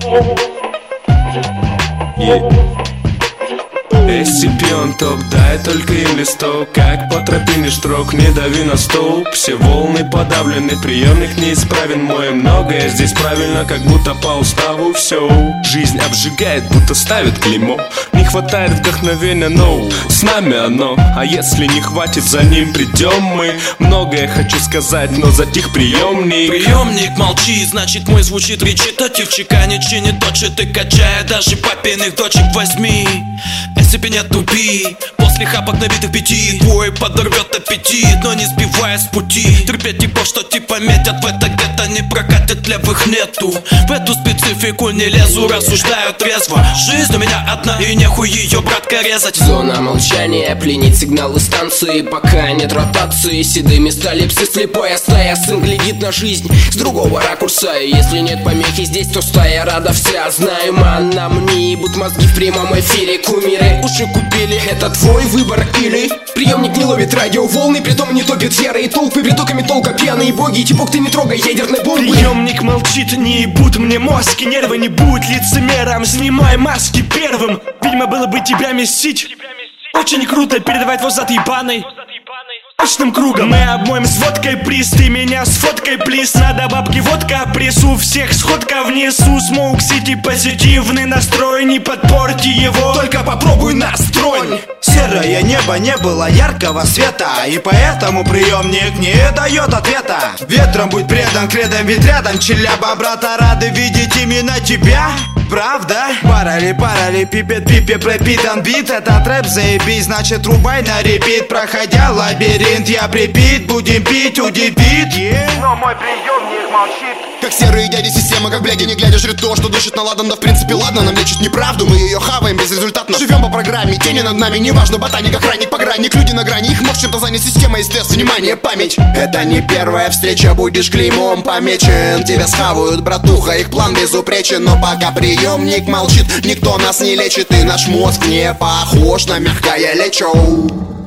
SCP он топ, дай только им листок. Как по тропине штрок, не дави на столб. Все волны подавлены, приемник неисправен мой. Многое здесь правильно, как будто по уставу все. Жизнь обжигает, будто ставит клеймо. Не хватает вдохновения, но с нами оно. А если не хватит, за ним придем мы. Многое хочу сказать, но затих приемник. Приемник молчи, значит мой звучит речитатив. Чеканит, чинит, точит и качает даже папиных дочек возьми. SCP не тупи, после хапок набитых 5 твой подорвет аппетит, но не сбивая с пути. Терпеть типов, что типа метят в это где-то не прокатит, левых нету. В эту специфику не лезу, рассуждаю трезво. Жизнь у меня одна и нехуй ее, братка, резать. Зона молчания пленит сигналы станции. Пока нет ротации, седые места липсы. Слепая стая, сын глядит на жизнь с другого ракурса. И если нет помехи здесь, то стая рада вся. Знаю, ман на мне ебут мозги в прямом эфире. Кумиры уши купили, это твой выбор или приемник не ловит радиоволны, притом не топит ярые толпы, притоками толка пьяные боги. Типок ты не трогай ядерной бомбы. Приемник молчит, не ебут мне мозги, нервы не будут лицемером. Снимай маски первым, видимо было бы тебя месить. Очень круто передавать возат ебаный точным кругом. Мы обмоем с водкой приз, ты меня с фоткой плиз. Надо бабки водка, приз у всех сходка внизу. Смоук Сити позитивный настрой, не подпорти его, только попробуй настроить. Серое небо, не было яркого света, и поэтому приемник не дает ответа. Ветром будь предан, кредом ведь рядом челяба, брата, рады видеть именно тебя. Правда? Парали, пипет, пропитан бит. Этот рэп заебись, значит рубай на репит. Проходя лабиринт, я припит, будем пить, удивит. Но мой приемник молчит. Как серые дяди системы, как бляди, не глядя, жрет то, что дышит наладан. Да в принципе ладно, нам лечит неправду, мы ее хаваем безрезультатно. Живем по программе, тени над нами, неважно, ботаник, охранник, погранник. Люди на грани, их может чем-то занять система и стресс, внимание, память. Это не первая встреча, будешь клеймом помечен. Тебя схавают, братуха, их план безупречен. Но пока приемник молчит, никто нас не лечит. И наш мозг не похож на мягкое лечо.